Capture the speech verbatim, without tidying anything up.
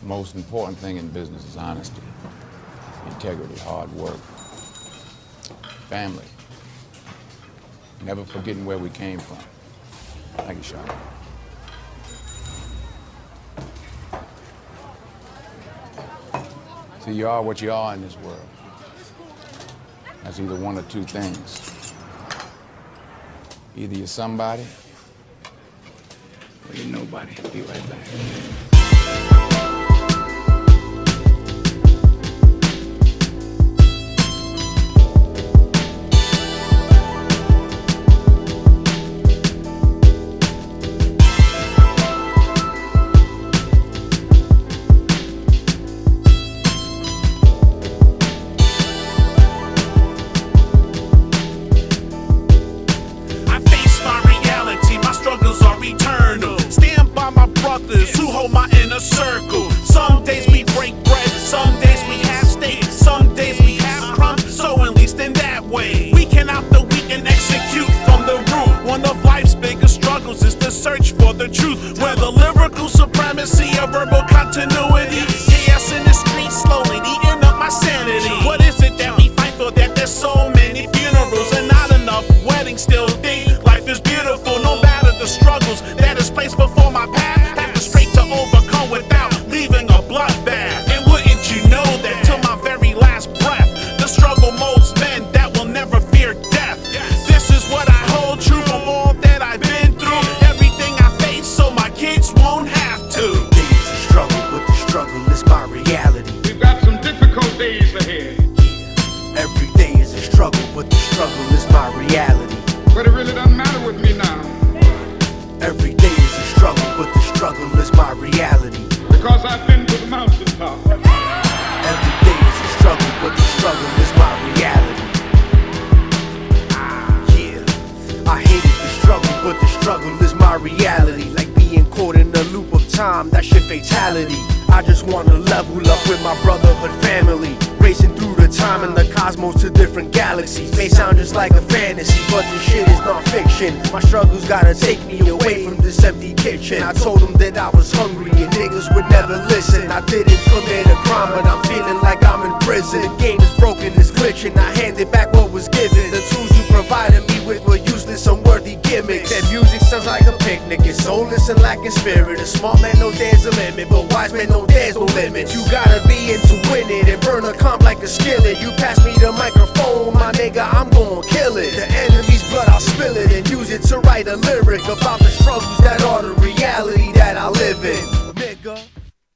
most important thing in business is honesty, integrity, hard work, family. Never forgetting where we came from. Thank you, Sean. See, you are what you are in this world. That's either one or two things. Either you're somebody, or you're nobody. Be right back. Who hold my inner circle. Some days we break bread, some days we have steak, some days we have crumbs, so at least in that way we can out the week and execute from the root. One of life's biggest struggles is the search for the truth, where the lyrical supremacy of verbal continuity, chaos in the streets slowly eating up my sanity. What is it that we fight for, that there's so many funerals and not enough weddings? Still think life is beautiful no matter the struggles that is placed before my path. Overcome without leaving a bloodbath. And wouldn't you know that till my very last breath, the struggle molds men that will never fear death. This is what I hold true from all that I've been through. Everything I face so my kids won't have to. Every day is a struggle, but the struggle is my reality. We've got some difficult days ahead. Yeah. Every day is a struggle, but the struggle is my reality. But it really doesn't matter with me now. Every day is a struggle, but the struggle is my reality. Because I've been to the mountaintop. Every day is a struggle, but the struggle is my reality. Yeah, I hated the struggle, but the struggle is my reality. Like being caught in the loop of time, that's your fatality. I just wanna level up with my brotherhood family, racing through the time and the cosmos to different galaxies. May sound just like a fantasy, but this shit is not fiction. My struggles gotta take me away from this empty kitchen. I told them that I was hungry and niggas would never listen. I didn't commit a crime, but I'm feeling like I'm in prison. The game is broken, it's glitching. I handed back what was given. The tools you provided me with were useless, unworthy gimmicks. That music sounds like a picnic. It's soulless and lacking spirit. A smart man knows there's a limit, but wise men know there's no limit. You gotta be into winning and burn a comp like a skillet. You pass me the microphone, my nigga, I'm gon' kill it. The enemy's blood, I'll spill it and use it to write a lyric about the struggles that are the reality that I live in.